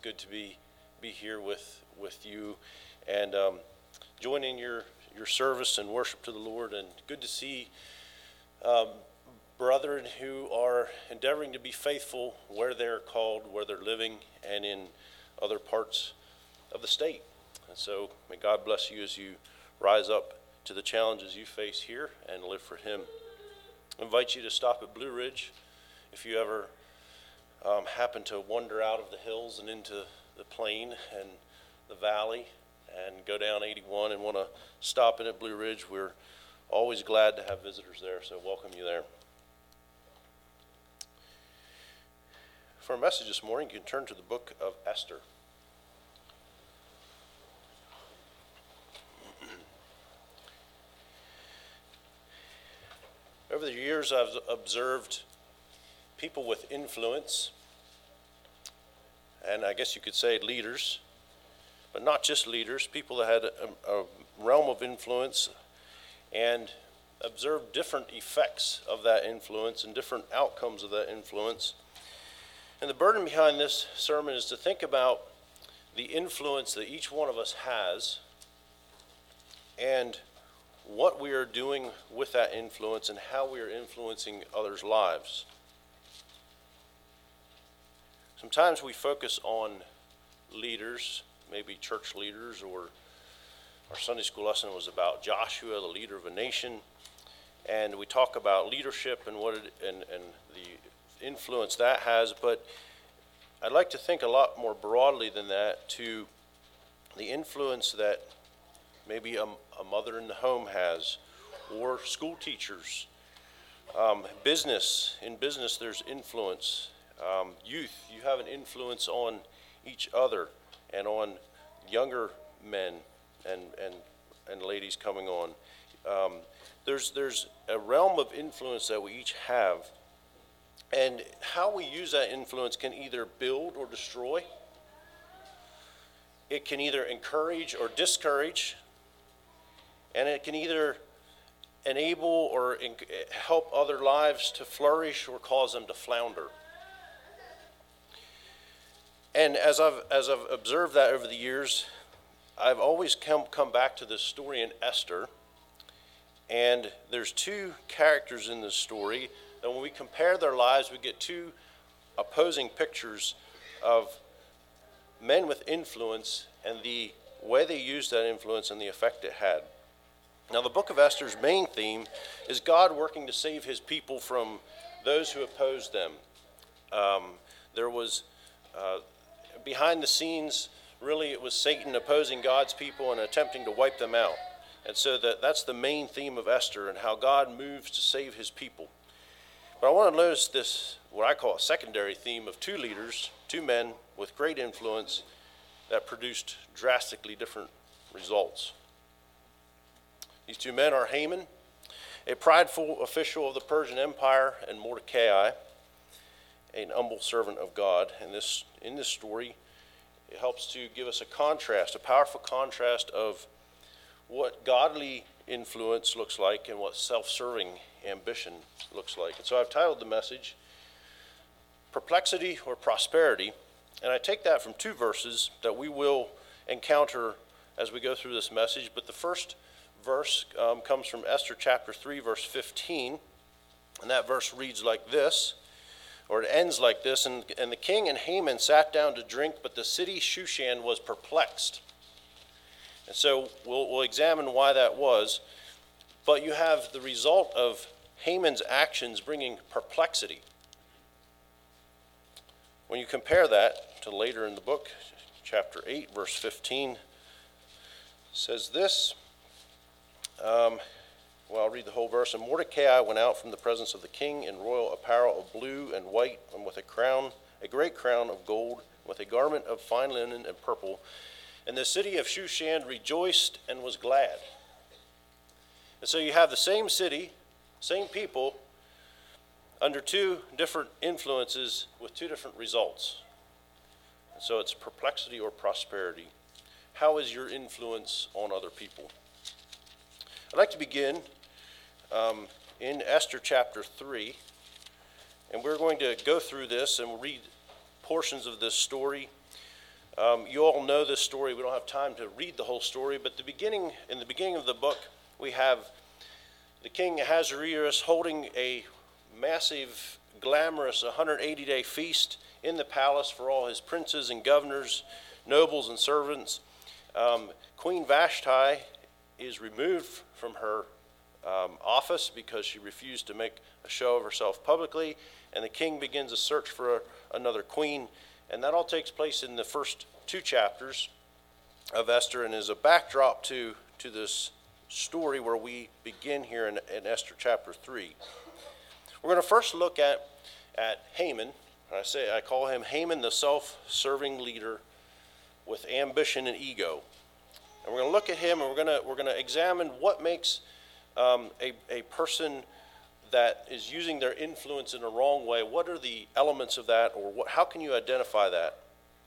good to be here with you and joining your service and worship to the Lord. And good to see brethren who are endeavoring to be faithful where they're called, where they're living, and in other parts of the state. And so may God bless you as you rise up to the challenges you face here and live for Him. I invite you to stop at Blue Ridge if you ever happen to wander out of the hills and into the plain and the valley and go down 81 and want to stop in at Blue Ridge. We're always glad to have visitors there, so welcome you there. For our message this morning, you can turn to the book of Esther. Over the years, I've observed people with influence, and I guess you could say leaders, but not just leaders, people that had a realm of influence, and observed different effects of that influence and different outcomes of that influence. And the burden behind this sermon is to think about the influence that each one of us has and what we are doing with that influence and how we are influencing others' lives. Sometimes we focus on leaders, maybe church leaders, or our Sunday school lesson was about Joshua, the leader of a nation, and we talk about leadership and and the influence that has. But I'd like to think a lot more broadly than that to the influence that maybe a mother in the home has, or school teachers, business. In business, there's influence. Youth, you have an influence on each other and on younger men and ladies coming on. There's a realm of influence that we each have, and how we use that influence can either build or destroy. It can either encourage or discourage, and it can either enable or help other lives to flourish or cause them to flounder. And as I've observed that over the years, I've always come back to this story in Esther. And there's two characters in this story, and when we compare their lives, we get two opposing pictures of men with influence and the way they used that influence and the effect it had. Now, the book of Esther's main theme is God working to save his people from those who opposed them. There was behind the scenes, really, it was Satan opposing God's people and attempting to wipe them out. And so that's the main theme of Esther and how God moves to save his people. But I want to notice this, what I call a secondary theme of two leaders, two men with great influence that produced drastically different results. These two men are Haman, a prideful official of the Persian Empire, and Mordecai, an humble servant of God. And in this story, it helps to give us a contrast, a powerful contrast of what godly influence looks like and what self-serving ambition looks like. And so I've titled the message, Perplexity or Prosperity, and I take that from two verses that we will encounter as we go through this message. But the first verse comes from Esther chapter 3, verse 15, and that verse reads like this, or it ends like this, and the king and Haman sat down to drink, but the city Shushan was perplexed. And so we'll examine why that was, but you have the result of Haman's actions bringing perplexity. When you compare that to later in the book, chapter 8, verse 15, says this, I'll read the whole verse. And Mordecai went out from the presence of the king in royal apparel of blue and white, and with a crown, a great crown of gold, with a garment of fine linen and purple. And the city of Shushan rejoiced and was glad. And so you have the same city, same people, under two different influences with two different results. And so it's perplexity or prosperity. How is your influence on other people? I'd like to begin in Esther chapter 3, and we're going to go through this and read portions of this story. You all know this story. We don't have time to read the whole story, but in the beginning of the book, we have the king Ahasuerus holding a massive, glamorous 180-day feast in the palace for all his princes and governors, nobles and servants. Queen Vashti is removed from her office because she refused to make a show of herself publicly, and the king begins a search for another queen, and that all takes place in the first 2 chapters of Esther and is a backdrop to this story where we begin here in Esther chapter 3. We're going to first look at Haman. I call him Haman, the self-serving leader with ambition and ego. And we're going to look at him, and we're going to examine what makes a person that is using their influence in a wrong way. What are the elements of that, or how can you identify that?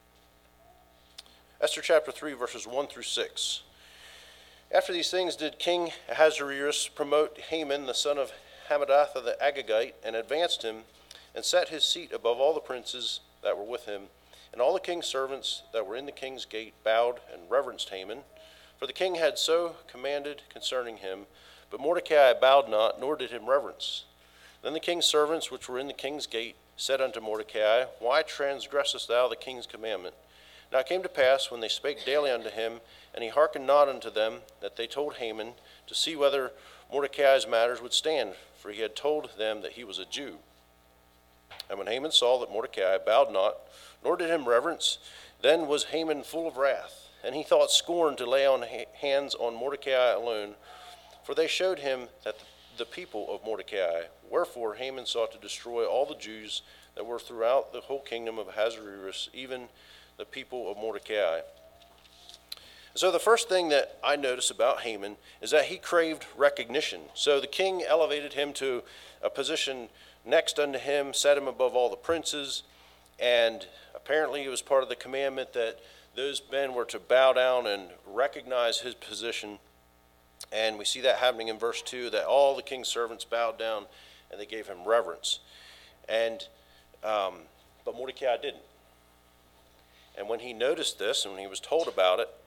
Esther chapter 3, verses 1 through 6. After these things did King Ahasuerus promote Haman, the son of Hammedatha the Agagite, and advanced him, and set his seat above all the princes that were with him. And all the king's servants that were in the king's gate bowed and reverenced Haman, for the king had so commanded concerning him. But Mordecai bowed not, nor did him reverence. Then the king's servants which were in the king's gate said unto Mordecai, Why transgressest thou the king's commandment? Now it came to pass, when they spake daily unto him, and he hearkened not unto them, that they told Haman to see whether Mordecai's matters would stand, for he had told them that he was a Jew. And when Haman saw that Mordecai bowed not, nor did him reverence, then was Haman full of wrath, and he thought scorn to lay on hands on Mordecai alone, for they showed him that the people of Mordecai. Wherefore Haman sought to destroy all the Jews that were throughout the whole kingdom of Ahasuerus, even the people of Mordecai. So the first thing that I notice about Haman is that he craved recognition. So the king elevated him to a position next unto him, set him above all the princes, and apparently it was part of the commandment that those men were to bow down and recognize his position. And we see that happening in verse 2, that all the king's servants bowed down and they gave him reverence. And but Mordecai didn't. And when he noticed this and when he was told about it,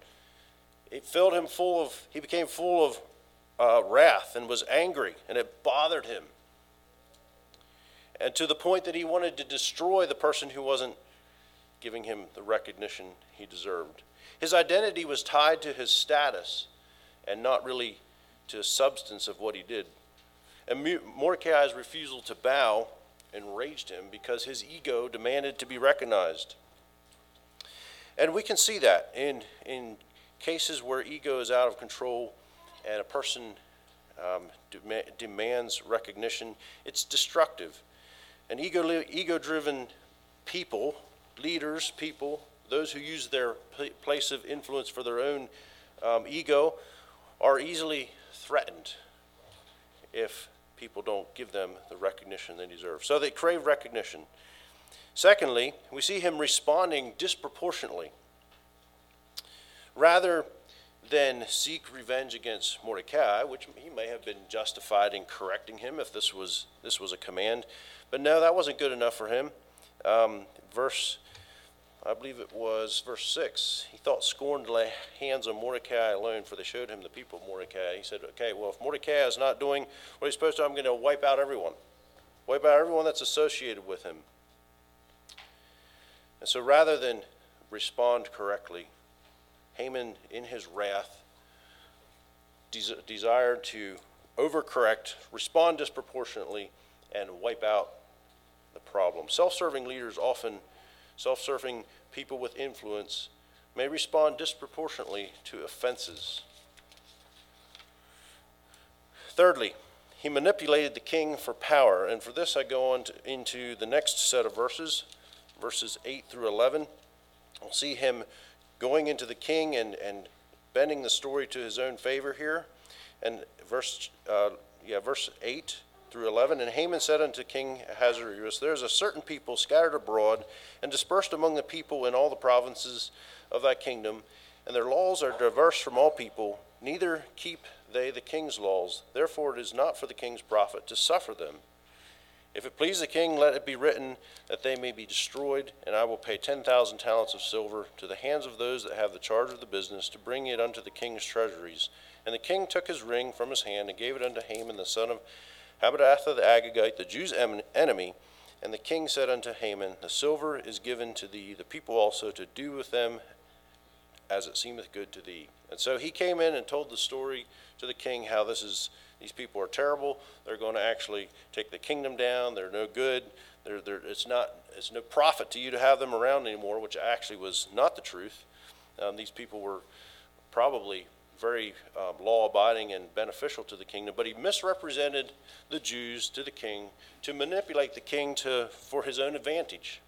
he became full of wrath and was angry, and it bothered him. And to the point that he wanted to destroy the person who wasn't giving him the recognition he deserved. His identity was tied to his status and not really to the substance of what he did. And Mordecai's refusal to bow enraged him because his ego demanded to be recognized. And we can see that in cases where ego is out of control and a person demands recognition, it's destructive. And ego-driven people, leaders, those who use their place of influence for their own ego, are easily threatened if people don't give them the recognition they deserve. So they crave recognition. Secondly, we see him responding disproportionately. Rather than seek revenge against Mordecai, which he may have been justified in correcting him if this was a command, but no, that wasn't good enough for him. I believe it was verse 6. He thought scorn to lay hands on Mordecai alone, for they showed him the people of Mordecai. He said, okay, well, if Mordecai is not doing what he's supposed to, I'm going to wipe out everyone. Wipe out everyone that's associated with him. And so rather than respond correctly, Haman, in his wrath, desired to overcorrect, respond disproportionately, and wipe out the problem. Self-serving people with influence may respond disproportionately to offenses. Thirdly, he manipulated the king for power. And for this I go on into the next set of verses 8 through 11. We'll see him going into the king and bending the story to his own favor here. And verse 8 through 11. And Haman said unto King Ahasuerus, There is a certain people scattered abroad and dispersed among the people in all the provinces of thy kingdom, and their laws are diverse from all people, neither keep they the king's laws. Therefore it is not for the king's profit to suffer them. If it please the king, let it be written that they may be destroyed, and I will pay 10,000 talents of silver to the hands of those that have the charge of the business, to bring it unto the king's treasuries. And the king took his ring from his hand and gave it unto Haman the son of Hammedatha the Agagite, the Jews' enemy. And the king said unto Haman, the silver is given to thee, the people also, to do with them as it seemeth good to thee. And so he came in and told the story to the king, how these people are terrible. They're going to actually take the kingdom down. They're no good. It's no profit to you to have them around anymore, which actually was not the truth. These people were probably very law-abiding and beneficial to the kingdom, but he misrepresented the Jews to the king to manipulate the king for his own advantage.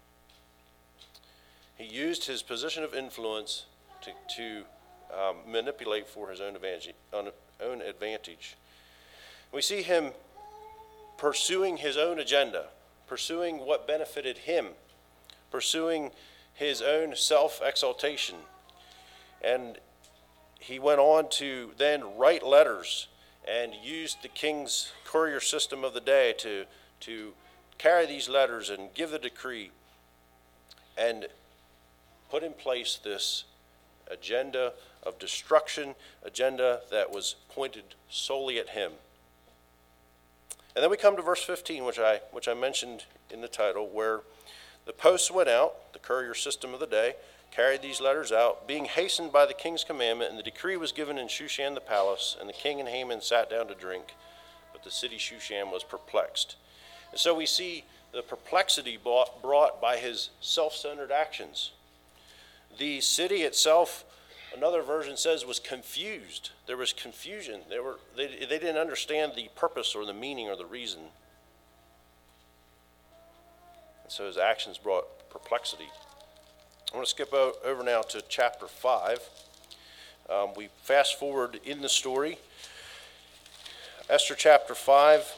He used his position of influence to manipulate for his own advantage. We see him pursuing his own agenda, pursuing what benefited him, pursuing his own self-exaltation. And he went on to then write letters and used the king's courier system of the day to carry these letters and give the decree and put in place this agenda of destruction, agenda that was pointed solely at him. And then we come to verse 15, which I mentioned in the title, where the posts went out, the courier system of the day, carried these letters out, being hastened by the king's commandment, and the decree was given in Shushan the palace, and the king and Haman sat down to drink, but the city Shushan was perplexed. And so we see the perplexity brought by his self-centered actions. The city itself, another version says, was confused. There was confusion. They didn't understand the purpose or the meaning or the reason. And so his actions brought perplexity. I want to skip over now to chapter 5. We fast forward in the story. Esther chapter 5.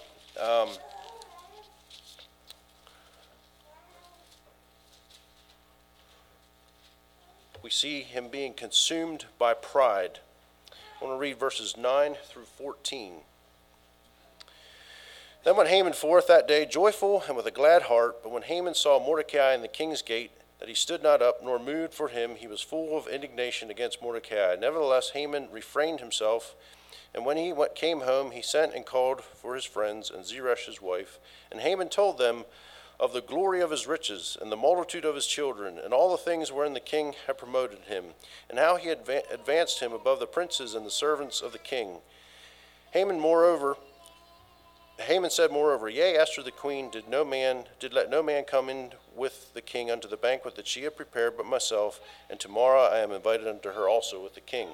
We see him being consumed by pride. I want to read verses 9 through 14. Then went Haman forth that day joyful and with a glad heart. But when Haman saw Mordecai in the king's gate, that he stood not up nor moved for him, he was full of indignation against Mordecai. Nevertheless, Haman refrained himself. And when he came home, he sent and called for his friends and Zeresh his wife. And Haman told them of the glory of his riches and the multitude of his children and all the things wherein the king had promoted him, and how he had advanced him above the princes and the servants of the king. Haman said moreover, Yea, Esther the queen did let no man come in with the king unto the banquet that she had prepared but myself, and tomorrow I am invited unto her also with the king.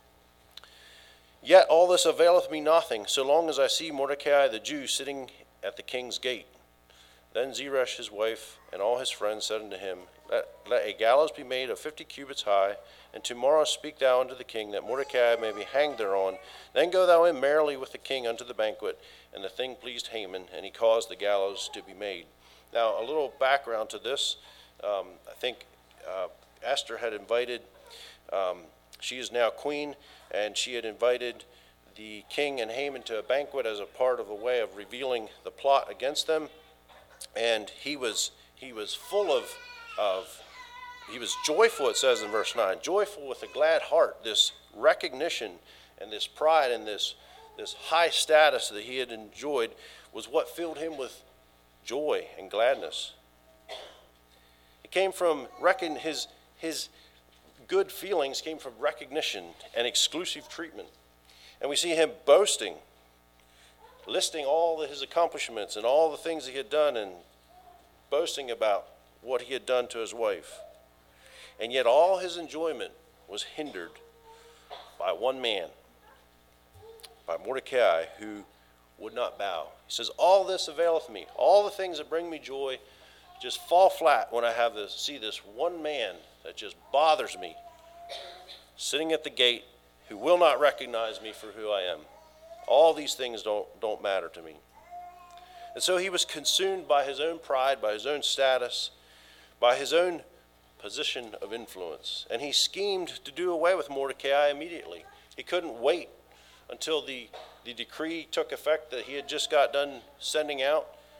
Yet all this availeth me nothing, so long as I see Mordecai the Jew sitting at the king's gate. Then Zeresh his wife and all his friends said unto him, Let a gallows be made of 50 cubits high, and tomorrow speak thou unto the king, that Mordecai may be hanged thereon. Then go thou in merrily with the king unto the banquet. And the thing pleased Haman, and he caused the gallows to be made. Now, a little background to this. I think Esther had invited, she is now queen, and she had invited the king and Haman to a banquet as a part of a way of revealing the plot against them. And he was full he was joyful, it says in verse 9, joyful with a glad heart. This recognition and this pride and this high status that he had enjoyed was what filled him with joy and gladness. It came from his good feelings came from recognition and exclusive treatment. And we see him boasting, listing all his accomplishments and all the things he had done and boasting about what he had done to his wife. And yet all his enjoyment was hindered by one man, by Mordecai, who would not bow. He says, all this availeth me, all the things that bring me joy just fall flat when I see this one man that just bothers me, sitting at the gate, who will not recognize me for who I am. All these things don't matter to me. And so he was consumed by his own pride, by his own status, by his own position of influence. And he schemed to do away with Mordecai immediately. He couldn't wait until the decree took effect that he had just got done sending out.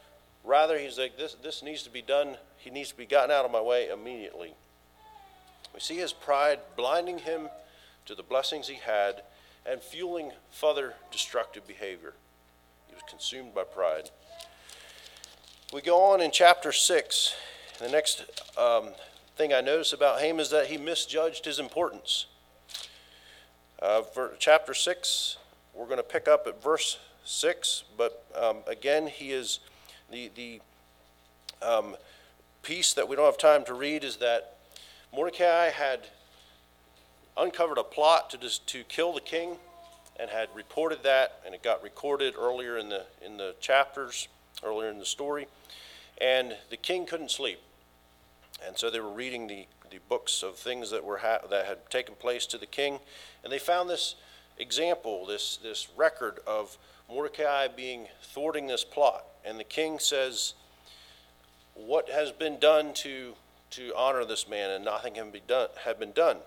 Rather, he's like, this needs to be done. He needs to be gotten out of my way immediately. We see his pride blinding him to the blessings he had and fueling further destructive behavior. He was consumed by pride. We go on in chapter 6. The next thing I notice about Haman is that he misjudged his importance. For chapter 6, we're going to pick up at verse 6, but again, he is the piece that we don't have time to read is that Mordecai had uncovered a plot to kill the king and had reported that, and it got recorded earlier in the chapters, earlier in the story, and the king couldn't sleep. And so they were reading the books of things that that had taken place to the king, and they found this example, this record of Mordecai thwarting this plot. And the king says, "What has been done to honor this man?" And nothing had been done.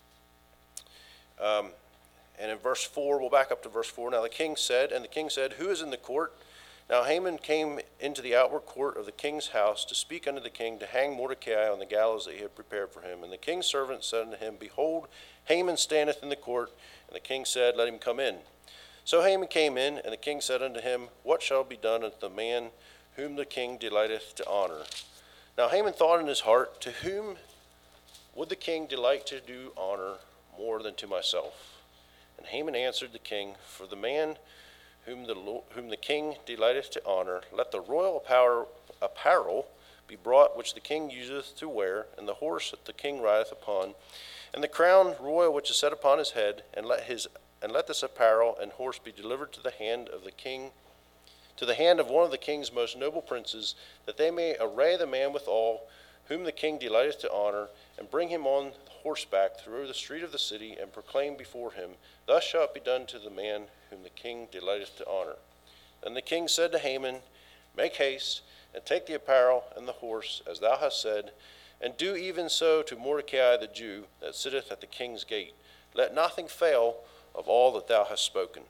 And in verse 4, we'll back up to verse 4. Now the king said, "Who is in the court?" Now Haman came into the outward court of the king's house to speak unto the king, to hang Mordecai on the gallows that he had prepared for him. And the king's servant said unto him, "Behold, Haman standeth in the court." And the king said, "Let him come in." So Haman came in, and the king said unto him, "What shall be done unto the man whom the king delighteth to honor?" Now Haman thought in his heart, "To whom would the king delight to do honor more than to myself?" And Haman answered the king, "For the man whom the king delighteth to honor, let the royal apparel be brought which the king useth to wear, and the horse that the king rideth upon, and the crown royal which is set upon his head, and let this apparel and horse be delivered to the hand of the king, to the hand of one of the king's most noble princes, that they may array the man withal, whom the king delighteth to honor, and bring him on horseback through the street of the city, and proclaim before him, Thus shall it be done to the man whom the king delighteth to honor." Then the king said to Haman, "Make haste, and take the apparel and the horse, as thou hast said, and do even so to Mordecai the Jew, that sitteth at the king's gate. Let nothing fail of all that thou hast spoken."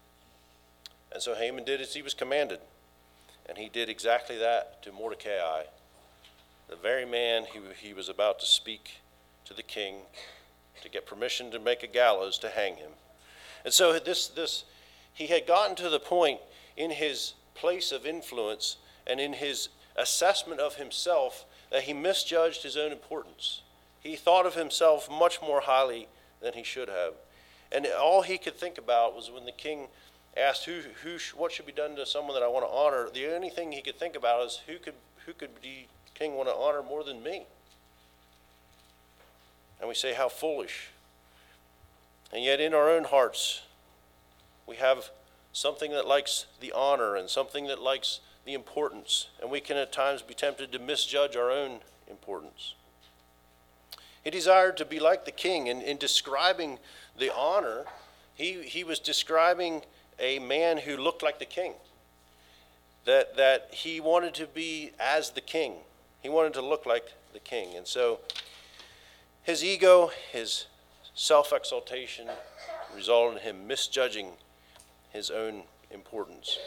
And so Haman did as he was commanded, and he did exactly that to Mordecai, the very man he was about to speak to the king to get permission to make a gallows to hang him. And so he had gotten to the point in his place of influence and in his assessment of himself that he misjudged his own importance. He thought of himself much more highly than he should have. And all he could think about was when the king asked what should be done to someone that I want to honor, the only thing he could think about is who could the king want to honor more than me? And we say, how foolish. And yet in our own hearts, we have something that likes the honor and something that likes the importance. And we can at times be tempted to misjudge our own importance. He desired to be like the king. And in describing the honor, he was describing a man who looked like the king. That he wanted to be as the king. He wanted to look like the king. And so his ego, his self-exaltation resulted in him misjudging his own importance.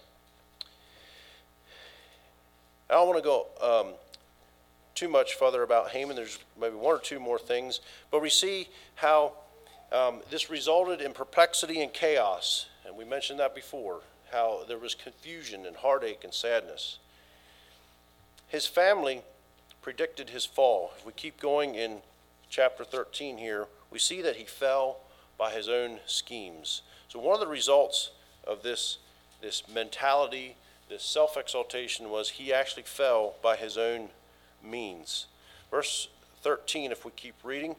I don't want to go too much further about Haman. There's maybe one or two more things. But we see how this resulted in perplexity and chaos. And we mentioned that before, how there was confusion and heartache and sadness. His family predicted his fall. If we keep going in chapter 13 here, we see that he fell by his own schemes. So one of the results of this mentality, this self-exaltation, was he actually fell by his own means. Verse 13, if we keep reading.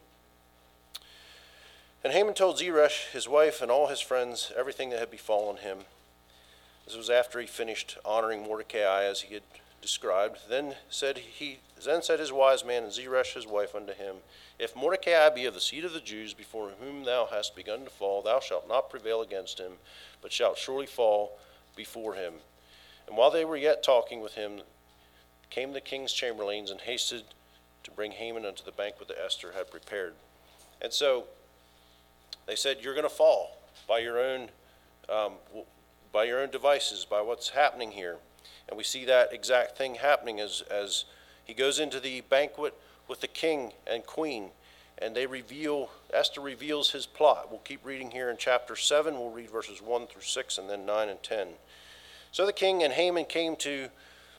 And Haman told Zeresh, his wife, and all his friends everything that had befallen him. This was after he finished honoring Mordecai as he had described. Then said his wise man and Zeresh his wife unto him, If Mordecai be of the seed of the Jews, before whom thou hast begun to fall, thou shalt not prevail against him, but shalt surely fall before him. And while they were yet talking with him, came the king's chamberlains and hasted to bring Haman unto the banquet that Esther had prepared. And so they said, you're going to fall by your own devices, by what's happening here. And we see that exact thing happening as he goes into the banquet with the king and queen, and Esther reveals his plot. We'll keep reading here in chapter 7. We'll read verses 1 through 6 and then 9 and 10. So the king and Haman came to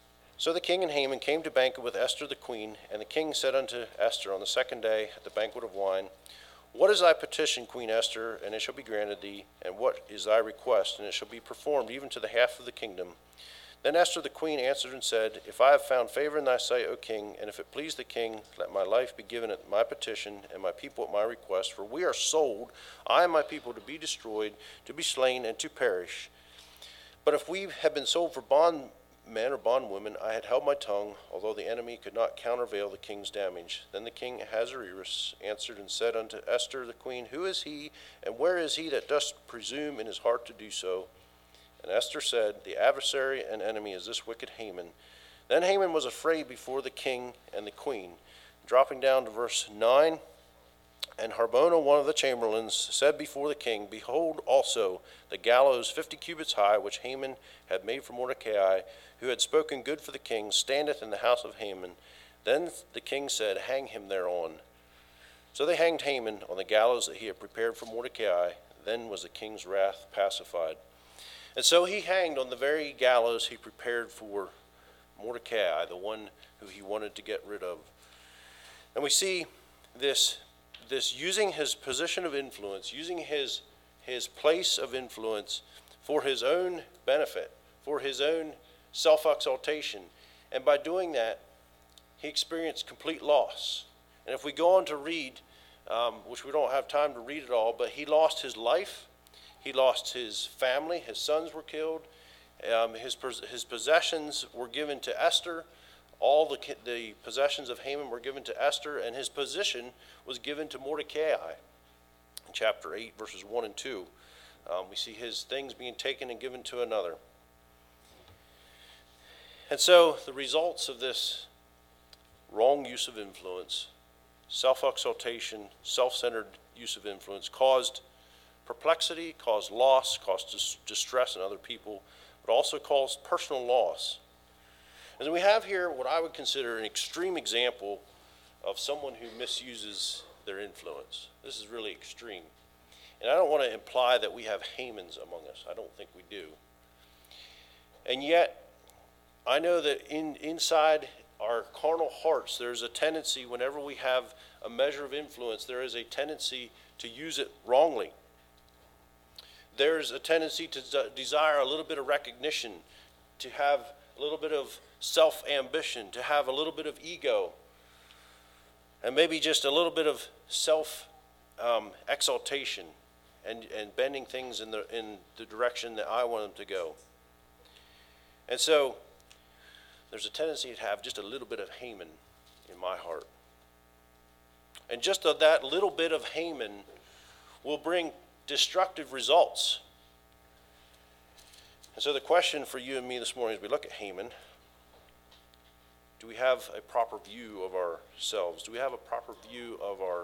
banquet with Esther the queen, and the king said unto Esther on the second day at the banquet of wine, What is thy petition, Queen Esther? And it shall be granted thee. And what is thy request? And it shall be performed even to the half of the kingdom. Then Esther the queen answered and said, If I have found favor in thy sight, O king, and if it please the king, let my life be given at my petition, and my people at my request. For we are sold, I and my people, to be destroyed, to be slain, and to perish. But if we had been sold for bondmen or bondwomen, I had held my tongue, although the enemy could not countervail the king's damage. Then the king Ahasuerus answered and said unto Esther the queen, Who is he, and where is he that doth presume in his heart to do so? And Esther said, The adversary and enemy is this wicked Haman. Then Haman was afraid before the king and the queen. Dropping down to verse 9, And Harbona, one of the chamberlains, said before the king, Behold also the gallows 50 cubits high, which Haman had made for Mordecai, who had spoken good for the king, standeth in the house of Haman. Then the king said, Hang him thereon. So they hanged Haman on the gallows that he had prepared for Mordecai. Then was the king's wrath pacified. And so he hanged on the very gallows he prepared for Mordecai, the one who he wanted to get rid of. And we see this using his position of influence, using his place of influence for his own benefit, for his own self-exaltation. And by doing that, he experienced complete loss. And if we go on to read, which we don't have time to read it all, but he lost his life. He lost his family. His sons were killed. His possessions were given to Esther. All the possessions of Haman were given to Esther, and his position was given to Mordecai. In chapter 8, verses 1 and 2, we see his things being taken and given to another. And so the results of this wrong use of influence, self-exaltation, self-centered use of influence, caused perplexity, caused loss, caused distress in other people, but also caused personal loss. And we have here what I would consider an extreme example of someone who misuses their influence. This is really extreme. And I don't want to imply that we have Hamans among us. I don't think we do. And yet, I know that inside our carnal hearts, there's a tendency, whenever we have a measure of influence, there is a tendency to use it wrongly. There's a tendency to desire a little bit of recognition, to have a little bit of self-ambition, to have a little bit of ego, and maybe just a little bit of self-exaltation and bending things in the direction that I want them to go. And so there's a tendency to have just a little bit of Haman in my heart. And just that little bit of Haman will bring destructive results. And so the question for you and me this morning as we look at Haman, do we have a proper view of ourselves? Do we have a proper view of our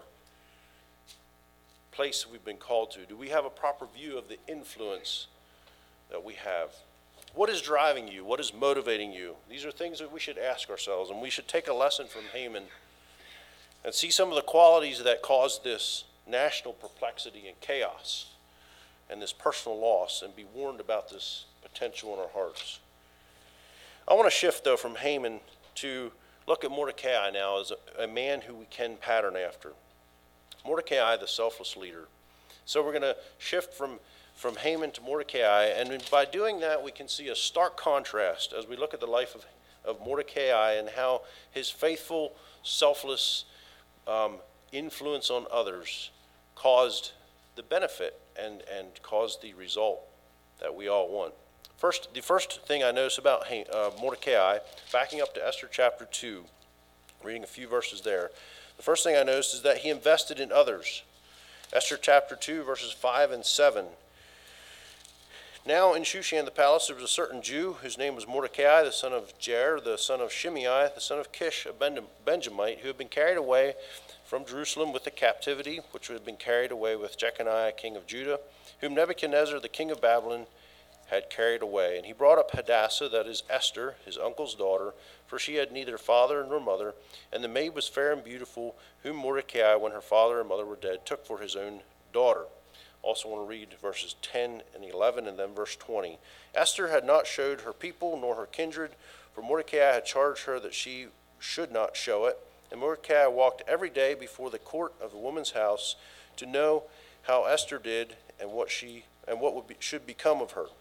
place that we've been called to? Do we have a proper view of the influence that we have? What is driving you? What is motivating you? These are things that we should ask ourselves, and we should take a lesson from Haman and see some of the qualities that caused this national perplexity and chaos and this personal loss, and be warned about this potential in our hearts. I want to shift, though, from Haman to look at Mordecai now as a man who we can pattern after. Mordecai, the selfless leader. So we're going to shift from Haman to Mordecai, and by doing that, we can see a stark contrast as we look at the life of Mordecai and how his faithful, selfless influence on others caused the benefit and caused the result that we all want. The first thing I notice about Mordecai, backing up to Esther chapter 2, reading a few verses there, the first thing I noticed is that he invested in others. Esther chapter 2, verses 5 and 7. Now in Shushan the palace there was a certain Jew whose name was Mordecai, the son of Jair, the son of Shimei, the son of Kish, a Benjamite, who had been carried away from Jerusalem with the captivity, which had been carried away with Jeconiah, king of Judah, whom Nebuchadnezzar, the king of Babylon, had carried away. And he brought up Hadassah, that is Esther, his uncle's daughter, for she had neither father nor mother, and the maid was fair and beautiful, whom Mordecai, when her father and mother were dead, took for his own daughter. Also want to read verses 10 and 11 and then verse 20. Esther had not showed her people nor her kindred, for Mordecai had charged her that she should not show it. And Mordecai walked every day before the court of the woman's house to know how Esther did and what should become of her.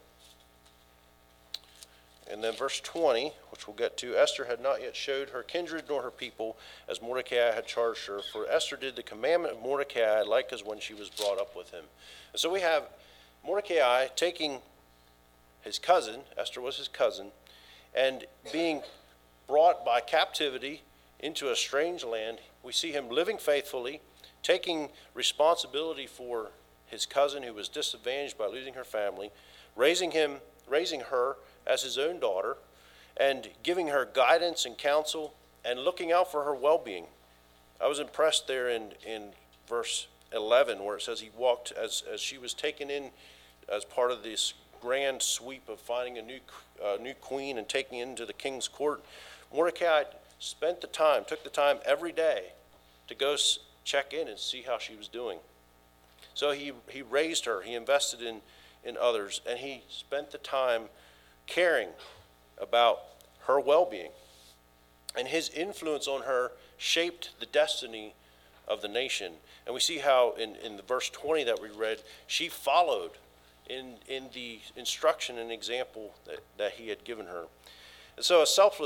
And then verse 20, which we'll get to, Esther had not yet showed her kindred nor her people, as Mordecai had charged her. For Esther did the commandment of Mordecai, like as when she was brought up with him. And so we have Mordecai taking his cousin, Esther was his cousin, and being brought by captivity into a strange land. We see him living faithfully, taking responsibility for his cousin who was disadvantaged by losing her family, raising her as his own daughter, and giving her guidance and counsel and looking out for her well-being. I was impressed there in verse 11 where it says he walked as she was taken in as part of this grand sweep of finding a new queen and taking into the king's court. Mordecai took the time every day to go check in and see how she was doing. So he raised her, he invested in others, and he spent the time caring about her well-being. And his influence on her shaped the destiny of the nation. And we see how in the verse 20 that we read, she followed in the instruction and example that he had given her. And so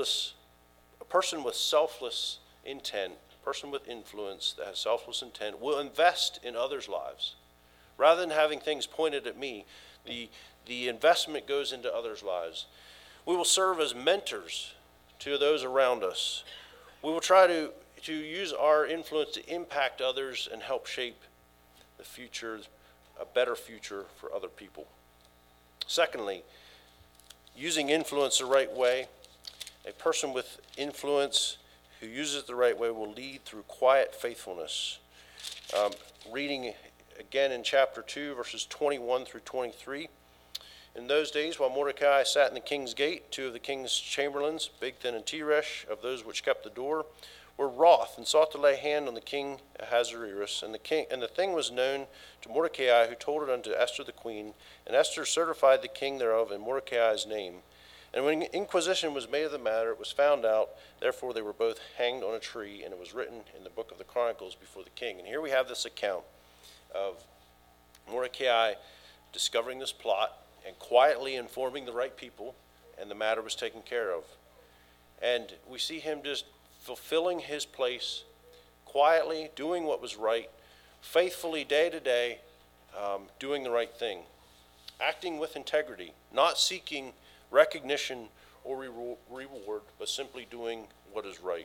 a person with selfless intent, a person with influence that has selfless intent, will invest in others' lives. Rather than having things pointed at me, the investment goes into others' lives. We will serve as mentors to those around us. We will try to use our influence to impact others and help shape the future, a better future for other people. Secondly, using influence the right way. A person with influence who uses it the right way will lead through quiet faithfulness. Reading again in chapter 2, verses 21 through 23. In those days, while Mordecai sat in the king's gate, two of the king's chamberlains, Bigthan and Teresh, of those which kept the door, were wroth and sought to lay hand on the king Ahasuerus. And the thing was known to Mordecai, who told it unto Esther the queen. And Esther certified the king thereof in Mordecai's name. And when inquisition was made of the matter, it was found out. Therefore they were both hanged on a tree, and it was written in the book of the Chronicles before the king. And here we have this account of Mordecai discovering this plot and quietly informing the right people, and the matter was taken care of. And we see him just fulfilling his place, quietly doing what was right, faithfully day to day, doing the right thing, acting with integrity, not seeking recognition or reward, but simply doing what is right.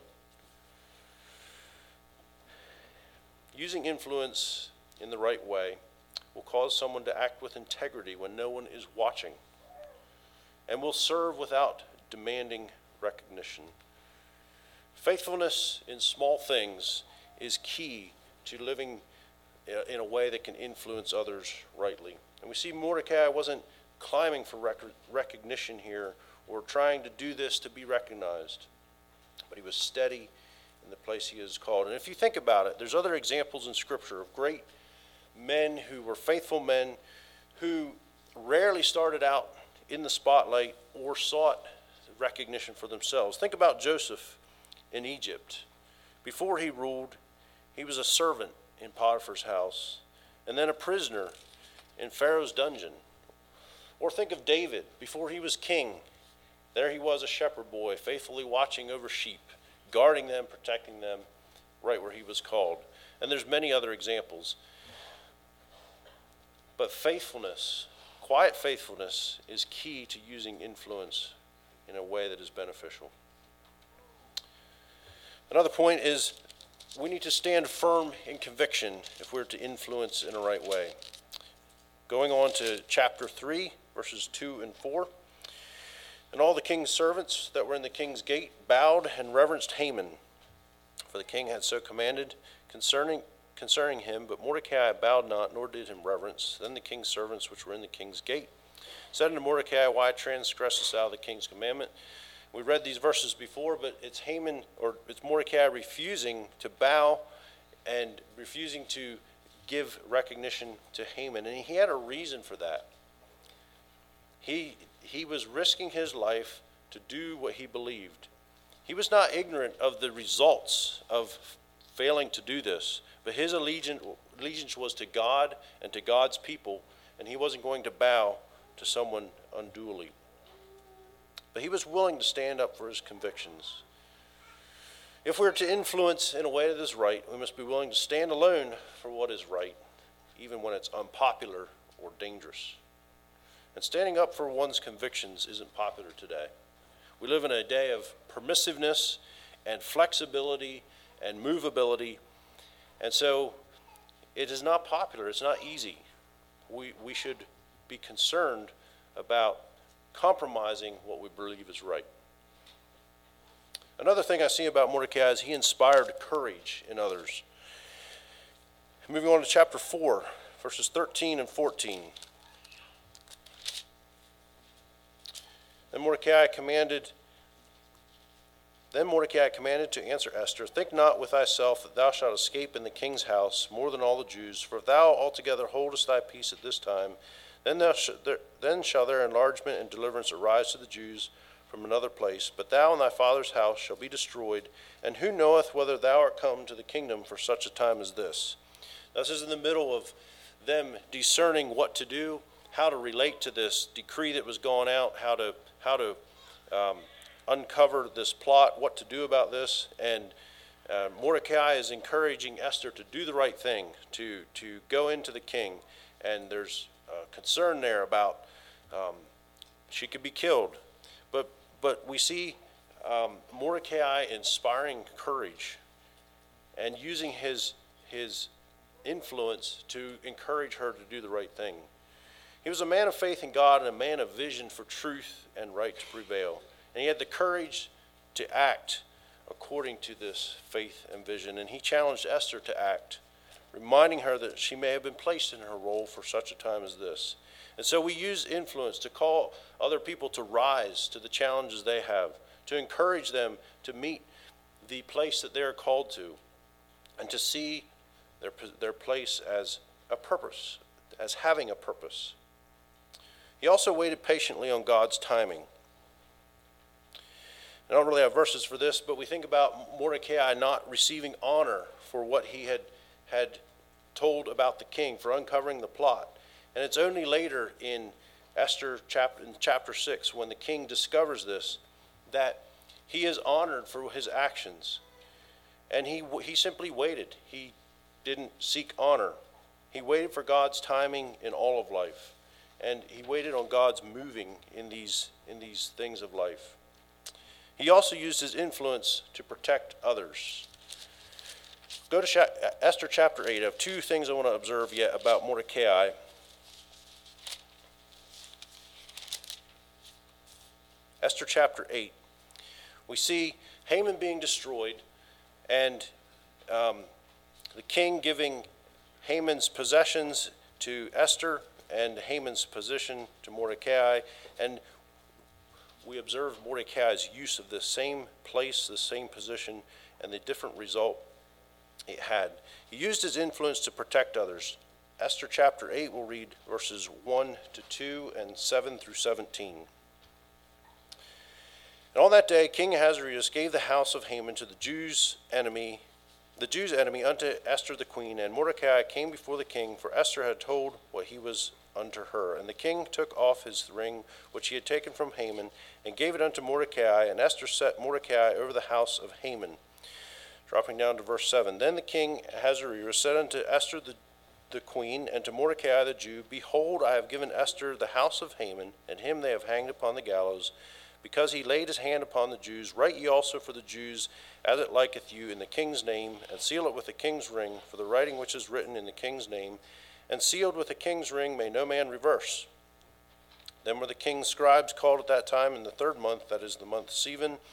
Using influence in the right way will cause someone to act with integrity when no one is watching, and will serve without demanding recognition. Faithfulness in small things is key to living in a way that can influence others rightly. And we see Mordecai wasn't climbing for recognition here or trying to do this to be recognized, but he was steady in the place he is called. And if you think about it, there's other examples in Scripture of great men who were faithful men who rarely started out in the spotlight or sought recognition for themselves. Think about Joseph in Egypt. Before he ruled, he was a servant in Potiphar's house, and then a prisoner in Pharaoh's dungeon. Or think of David. Before he was king, there he was, a shepherd boy, faithfully watching over sheep, guarding them, protecting them, right where he was called. And there's many other examples. But faithfulness, quiet faithfulness, is key to using influence in a way that is beneficial. Another point is we need to stand firm in conviction if we're to influence in a right way. Going on to chapter 3, verses 2 and 4. And all the king's servants that were in the king's gate bowed and reverenced Haman, for the king had so commanded concerning him, but Mordecai bowed not, nor did him reverence. Then the king's servants which were in the king's gate Said unto Mordecai, why transgressest thou the king's commandment? We read these verses before, but it's Mordecai refusing to bow and refusing to give recognition to Haman. And he had a reason for that. He was risking his life to do what he believed. He was not ignorant of the results of failing to do this, but his allegiance was to God and to God's people, and he wasn't going to bow to someone unduly. But he was willing to stand up for his convictions. If we're to influence in a way that is right, we must be willing to stand alone for what is right, even when it's unpopular or dangerous. And standing up for one's convictions isn't popular today. We live in a day of permissiveness and flexibility and movability, and so it is not popular. It's not easy. We should be concerned about compromising what we believe is right. Another thing I see about Mordecai is he inspired courage in others. Moving on to chapter 4, verses 13 and 14. Then Mordecai commanded to answer Esther, think not with thyself that thou shalt escape in the king's house more than all the Jews, for if thou altogether holdest thy peace at this time, then shall their enlargement and deliverance arise to the Jews from another place. But thou and thy father's house shall be destroyed, and who knoweth whether thou art come to the kingdom for such a time as this? Now, this is in the middle of them discerning what to do, how to relate to this decree that was going out, how to uncover this plot, what to do about this. And Mordecai is encouraging Esther to do the right thing, to go into the king. And there's concern there about she could be killed. But we see Mordecai inspiring courage and using his influence to encourage her to do the right thing. He was a man of faith in God and a man of vision for truth and right to prevail. And he had the courage to act according to this faith and vision. And he challenged Esther to act, reminding her that she may have been placed in her role for such a time as this. And so we use influence to call other people to rise to the challenges they have, to encourage them to meet the place that they are called to, and to see their place as a purpose, as having a purpose. He also waited patiently on God's timing. I don't really have verses for this, but we think about Mordecai not receiving honor for what he had told about the king, for uncovering the plot. And it's only later in Esther chapter 6, when the king discovers this, that he is honored for his actions. And he simply waited. He didn't seek honor. He waited for God's timing in all of life. And he waited on God's moving in these things of life. He also used his influence to protect others. Go to Esther chapter 8. I have two things I want to observe yet about Mordecai. Esther chapter 8. We see Haman being destroyed, and the king giving Haman's possessions to Esther and Haman's position to Mordecai. And we observe Mordecai's use of the same place, the same position, and the different result it had. He used his influence to protect others. Esther chapter 8, we'll read verses 1 to 2 and 7 through 17. And on that day, King Ahasuerus gave the house of Haman to the Jews' enemy unto Esther the queen. And Mordecai came before the king, for Esther had told what he was unto her. And the king took off his ring, which he had taken from Haman, and gave it unto Mordecai. And Esther set Mordecai over the house of Haman. Dropping down to verse 7. Then the king Ahasuerus said unto Esther the queen, and to Mordecai the Jew, Behold, I have given Esther the house of Haman, and him they have hanged upon the gallows, because he laid his hand upon the Jews. Write ye also for the Jews, as it liketh you, in the king's name, and seal it with the king's ring, for the writing which is written in the king's name, and sealed with the king's ring may no man reverse. Then were the king's scribes called at that time in the 3rd month, that is the month Sivan,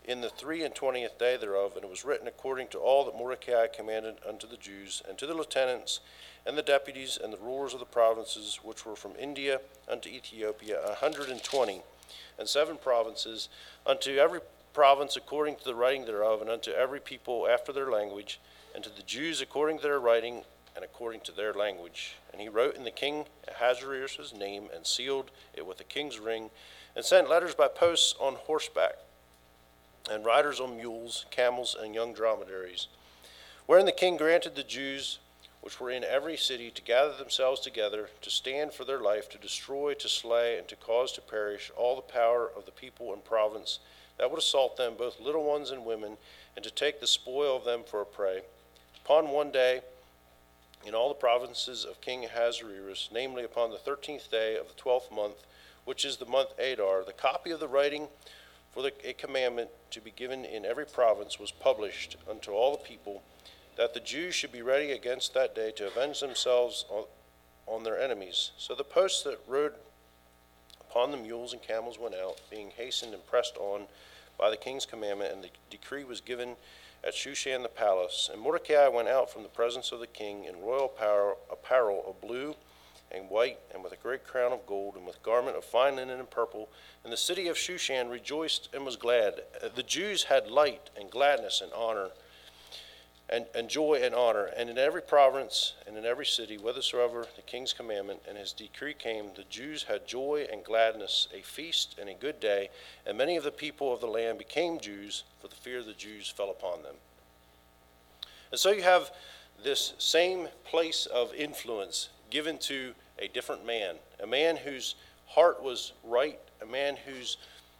in the 23 day thereof, and it was written according to all that Mordecai commanded unto the Jews, and to the lieutenants, and the deputies, and the rulers of the provinces, which were from India unto Ethiopia, 120, and 7 provinces, unto every province according to the writing thereof, and unto every people after their language, and to the Jews according to their writing, and according to their language. And he wrote in the king Ahasuerus' name, and sealed it with the king's ring, and sent letters by posts on horseback, and riders on mules, camels, and young dromedaries, wherein the king granted the Jews which were in every city to gather themselves together, to stand for their life, to destroy, to slay, and to cause to perish all the power of the people and province that would assault them, both little ones and women, and to take the spoil of them for a prey. Upon one day, in all the provinces of King Ahasuerus, namely upon the 13th day of the 12th month, which is the month Adar, the copy of the writing for a commandment to be given in every province was published unto all the people, that the Jews should be ready against that day to avenge themselves on their enemies. So the posts that rode upon the mules and camels went out, being hastened and pressed on by the king's commandment, and the decree was given at Shushan the palace. And Mordecai went out from the presence of the king in royal apparel of blue and white, and with a great crown of gold, and with garment of fine linen and purple. And the city of Shushan rejoiced and was glad. The Jews had light and gladness and honor, and joy and honor, and in every province and in every city, whithersoever the king's commandment and his decree came, the Jews had joy and gladness, a feast and a good day, and many of the people of the land became Jews, for the fear of the Jews fell upon them. And so you have this same place of influence given to a different man, a man whose heart was right, a man whose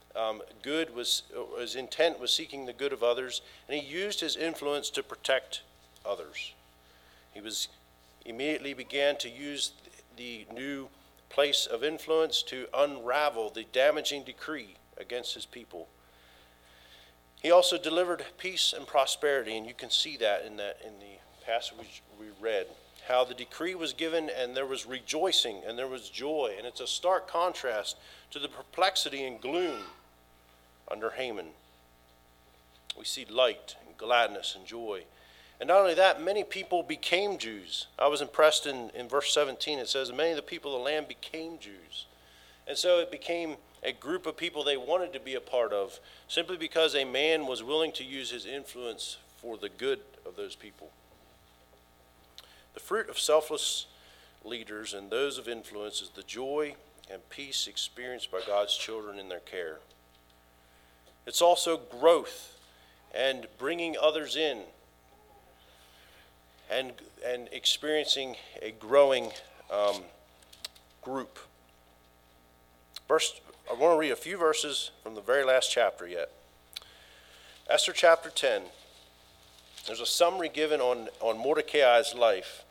his intent was seeking the good of others, and he used his influence to protect others. He immediately began to use the new place of influence to unravel the damaging decree against his people. He also delivered peace and prosperity, and you can see that in the passage we read, how the decree was given and there was rejoicing and there was joy, and it's a stark contrast to the perplexity and gloom under Haman. We see light and gladness and joy. And not only that, many people became Jews. I was impressed in verse 17. It says, many of the people of the land became Jews. And so it became a group of people they wanted to be a part of, simply because a man was willing to use his influence for the good of those people. The fruit of selfless leaders and those of influence is the joy and peace experienced by God's children in their care. It's also growth and bringing others in and experiencing a growing group. First, I want to read a few verses from the very last chapter yet. Esther chapter 10. There's a summary given on Mordecai's life.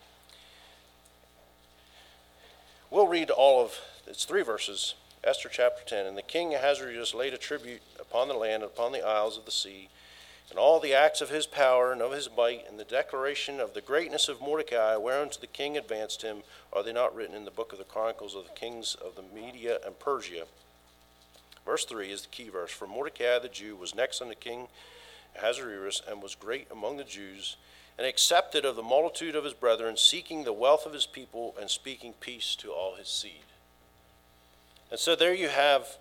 We'll read it's 3 verses. Esther chapter 10. And the king Ahasuerus laid a tribute upon the land and upon the isles of the sea, and all the acts of his power and of his might, and the declaration of the greatness of Mordecai, whereunto the king advanced him, are they not written in the book of the chronicles of the kings of the Media and Persia? Verse 3 is the key verse. For Mordecai the Jew was next unto King Ahasuerus, and was great among the Jews, and accepted of the multitude of his brethren, seeking the wealth of his people, and speaking peace to all his seed. And so there you have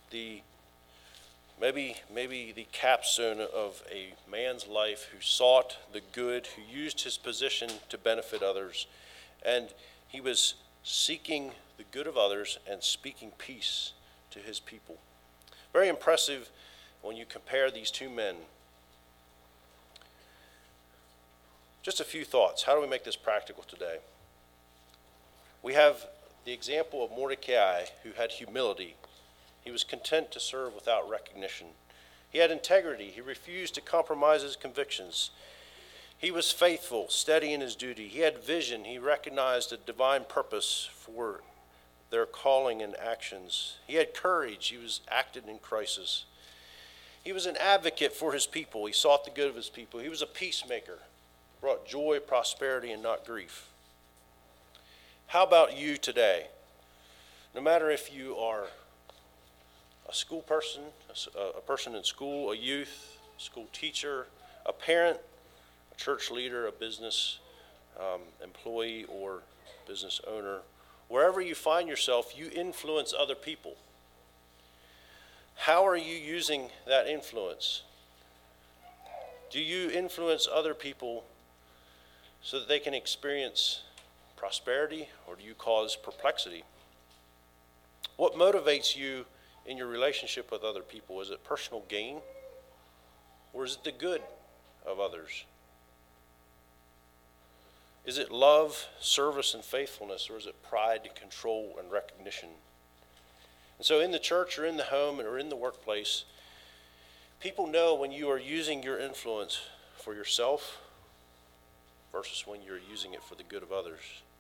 maybe the capstone of a man's life who sought the good, who used his position to benefit others, and he was seeking the good of others and speaking peace to his people. Very impressive when you compare these two men. Just a few thoughts. How do we make this practical today? We have the example of Mordecai, who had humility. He was content to serve without recognition. He had integrity. He refused to compromise his convictions. He was faithful, steady in his duty. He had vision. He recognized a divine purpose for their calling and actions. He had courage. He was acted in crisis. He was an advocate for his people. He sought the good of his people. He was a peacemaker, brought joy, prosperity, and not grief. How about you today? No matter if you are a school person, a person in school, a youth, a school teacher, a parent, a church leader, a business employee or business owner. Wherever you find yourself, you influence other people. How are you using that influence? Do you influence other people so that they can experience prosperity, or do you cause perplexity? What motivates you in your relationship with other people? Is it personal gain, or is it the good of others? Is it love, service, and faithfulness, or is it pride, control, and recognition? And so in the church or in the home or in the workplace, people know when you are using your influence for yourself versus when you're using it for the good of others.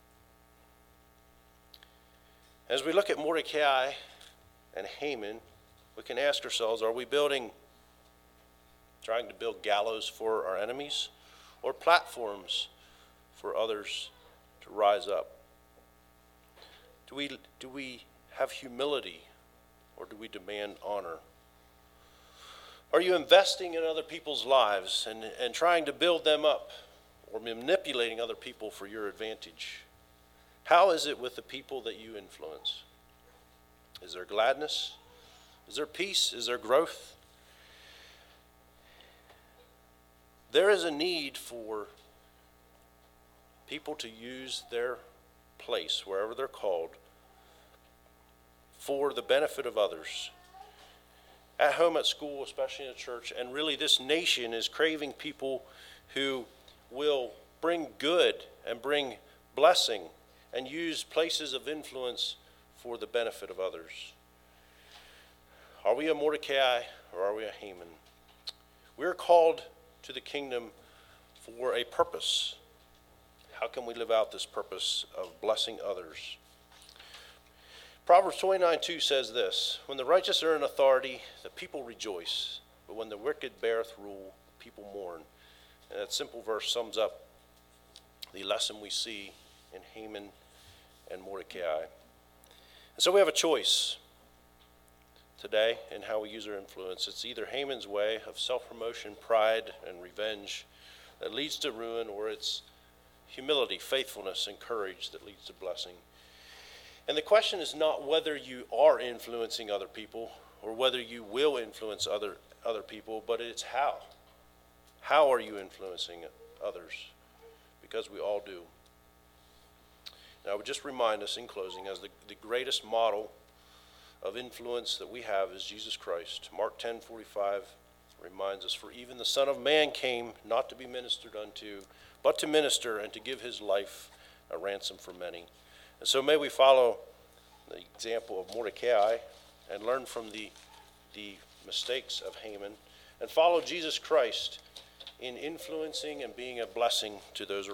As we look at Mordecai and Haman, we can ask ourselves, are we trying to build gallows for our enemies, or platforms for others to rise up? Do we have humility, or do we demand honor? Are you investing in other people's lives and trying to build them up, or manipulating other people for your advantage? How is it with the people that you influence? Is there gladness? Is there peace? Is there growth? There is a need for people to use their place, wherever they're called, for the benefit of others. At home, at school, especially in the church, and really this nation is craving people who will bring good and bring blessing and use places of influence for the benefit of others. Are we a Mordecai or are we a Haman? We're called to the kingdom for a purpose. How can we live out this purpose of blessing others? Proverbs 29:2 says this: when the righteous are in authority, the people rejoice, but when the wicked beareth rule, the people mourn. And that simple verse sums up the lesson we see in Haman and Mordecai. And so we have a choice today in how we use our influence. It's either Haman's way of self-promotion, pride, and revenge that leads to ruin, or it's humility, faithfulness, and courage that leads to blessing. And the question is not whether you are influencing other people or whether you will influence other people, but it's how. How are you influencing others? Because we all do. And I would just remind us in closing, as the greatest model of influence that we have is Jesus Christ. Mark 10:45 reminds us, for even the Son of Man came not to be ministered unto, but to minister and to give his life a ransom for many. And so may we follow the example of Mordecai and learn from the mistakes of Haman, and follow Jesus Christ in influencing and being a blessing to those around.